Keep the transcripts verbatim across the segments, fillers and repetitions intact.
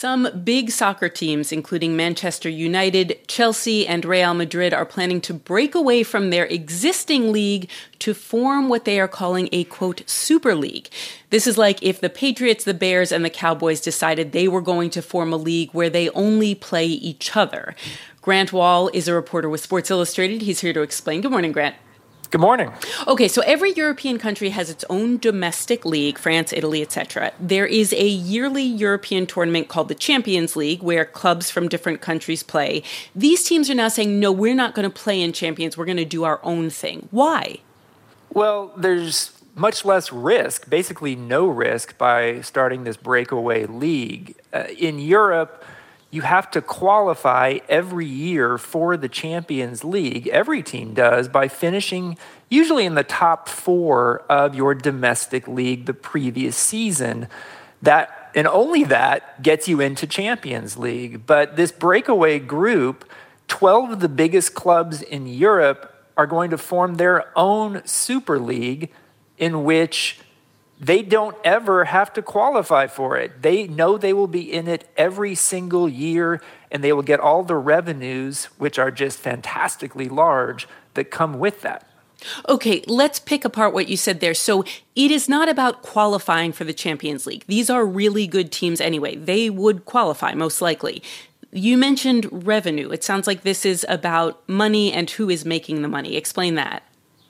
Some big soccer teams, including Manchester United, Chelsea, and Real Madrid, are planning to break away from their existing league to form what they are calling a, quote, super league. This is like if the Patriots, the Bears, and the Cowboys decided they were going to form a league where they only play each other. Grant Wahl is a reporter with Sports Illustrated. He's here to explain. Good morning, Grant. Good morning. Okay, so every European country has its own domestic league, France, Italy, et cetera. There is a yearly European tournament called the Champions League where clubs from different countries play. These teams are now saying, no, we're not going to play in Champions. We're going to do our own thing. Why? Well, there's much less risk, basically no risk, by starting this breakaway league. Uh, in Europe, you have to qualify every year for the Champions League. Every team does by finishing usually in the top four of your domestic league the previous season. That and only that gets you into Champions League. But this breakaway group, twelve of the biggest clubs in Europe are going to form their own super league in which they don't ever have to qualify for it. They know they will be in it every single year, and they will get all the revenues, which are just fantastically large, that come with that. Okay, let's pick apart what you said there. So it is not about qualifying for the Champions League. These are really good teams anyway. They would qualify, most likely. You mentioned revenue. It sounds like this is about money and who is making the money. Explain that.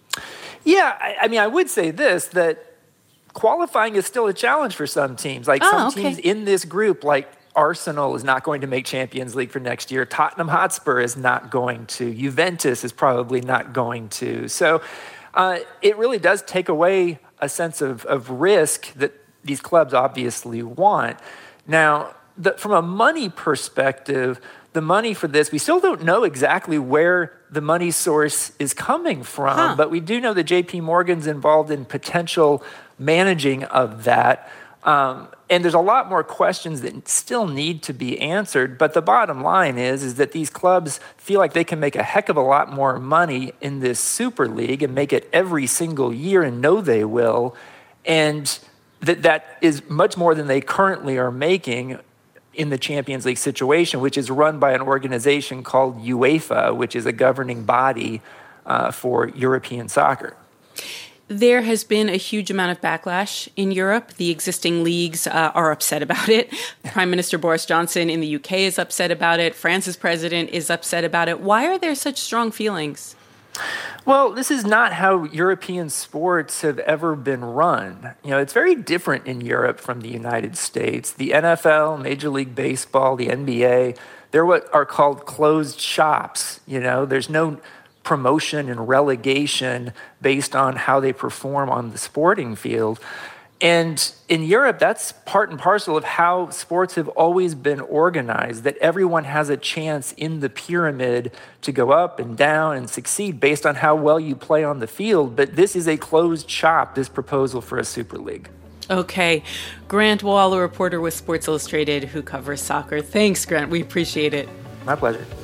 Yeah, I, I mean, I would say this, that qualifying is still a challenge for some teams. Like oh, some okay. teams in this group, like Arsenal is not going to make Champions League for next year. Tottenham Hotspur is not going to. Juventus is probably not going to. So uh, it really does take away a sense of, of risk that these clubs obviously want. Now, the, from a money perspective, the money for this, we still don't know exactly where the money source is coming from, huh. but we do know that J P Morgan's involved in potential managing of that. Um, and there's a lot more questions that still need to be answered. But the bottom line is, is that these clubs feel like they can make a heck of a lot more money in this super league and make it every single year and know they will. And that that is much more than they currently are making in the Champions League situation, which is run by an organization called UEFA, which is a governing body uh, for European soccer. There has been a huge amount of backlash in Europe. The existing leagues uh, are upset about it. Prime Minister Boris Johnson in the U K is upset about it. France's president is upset about it. Why are there such strong feelings? Well, this is not how European sports have ever been run. You know, it's very different in Europe from the United States. The N F L, Major League Baseball, the N B A, they're what are called closed shops. You know, there's no promotion and relegation based on how they perform on the sporting field. And in Europe, that's part and parcel of how sports have always been organized, that everyone has a chance in the pyramid to go up and down and succeed based on how well you play on the field. But this is a closed shop, this proposal for a super league. Okay. Grant Wahl, a reporter with Sports Illustrated who covers soccer. Thanks, Grant. We appreciate it. My pleasure.